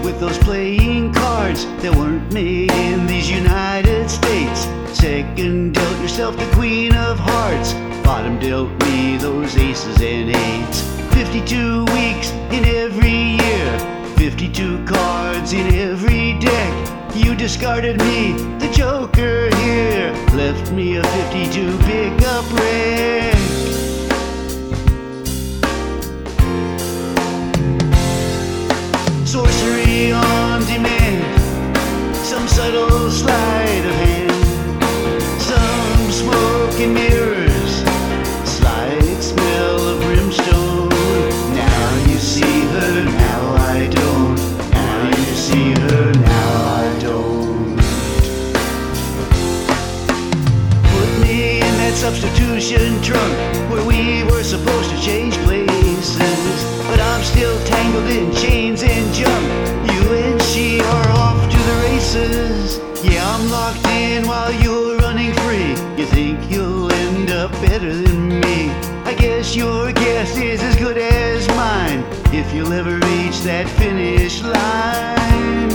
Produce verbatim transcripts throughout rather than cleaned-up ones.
with those playing cards that weren't made in these United States. Second dealt yourself the queen of hearts, bottom dealt me those aces and eights. fifty-two weeks in every year, fifty-two cards in every deck. You discarded me, the joker here, left me a fifty-two pickup wreck. Sorcery on demand, some subtle sleight of hand, some smoke and mirrors, slight smell of brimstone. Now you see her, now I don't. Now you see her, now I don't. Put me in that substitution trunk where we were supposed to change places, but I'm still tangled in chains and junk. You and she are off to the races. Yeah, I'm locked in while you're running free. You think you'll end up better than me? I guess your guess is as good as mine, if you'll ever reach that finish line.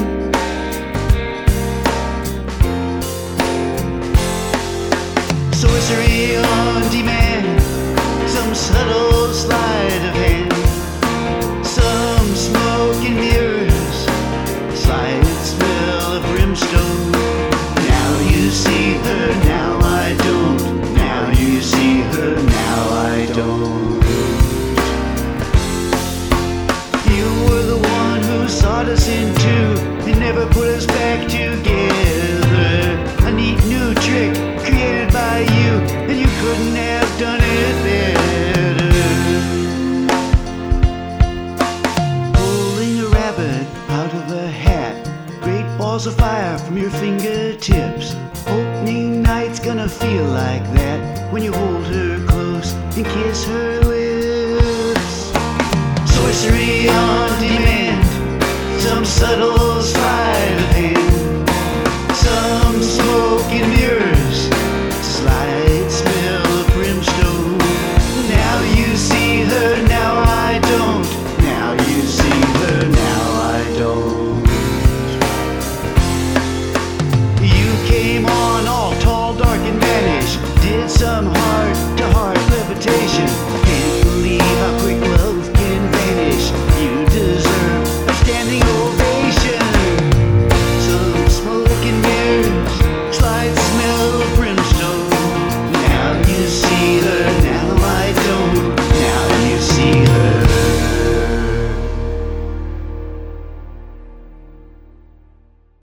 Sorcery on demand, some subtle sleight of hand, some smoke and mirrors, slight smell of brimstone. Now you see her, now I don't. Now you see her, now I don't. You were the one who sawed us in two and never put us back together. A neat new trick created by you, and you couldn't have done it better. Pulling a rabbit out of a hat, great balls of fire from your fingertips. Opening night's gonna feel like that when you hold her close and kiss her lips. Sorcery on demand, some subtle